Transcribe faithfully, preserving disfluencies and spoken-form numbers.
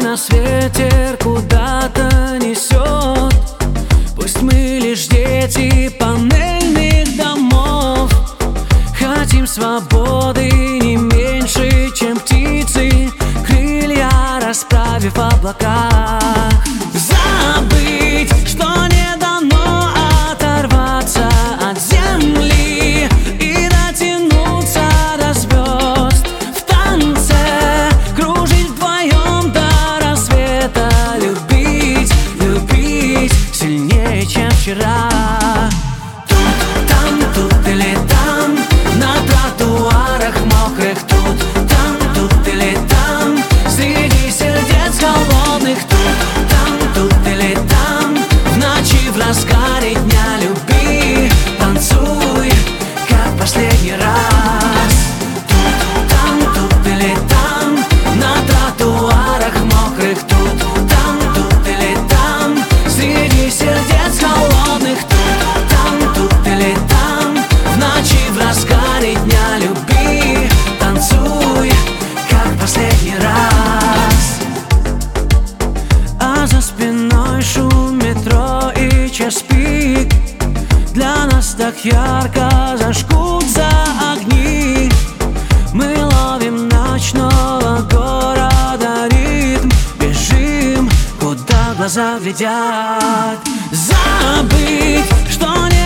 нас ветер куда-то несет. Пусть мы лишь дети панельных домов, хотим свободы не меньше, чем птицы, крылья расправив в облаках. Забыть, что не дано оторваться от земли и дотянуться до звезд. В танце кружить вдвоем до рассвета, любить, любить сильнее, чем вчера. Тут, там, тут или там, на тротуарах мокрых. Тут, там, тут или там, среди сердец холодных. Тут, там, тут или там, в ночи, в разгаре дня люби, танцуй, как последний раз. Тут, там, тут или там, на тротуарах мокрых. Тут, там, тут или там, среди сердец холодных. Тут, там, тут или там, в ночи, в разгаре дня люби, танцуй, как последний раз. А за спиной шум метро и час пик, для нас так ярко зажгутся огни. Мы ловим ночного города ритм, бежим, куда глаза глядят. Забыть, что не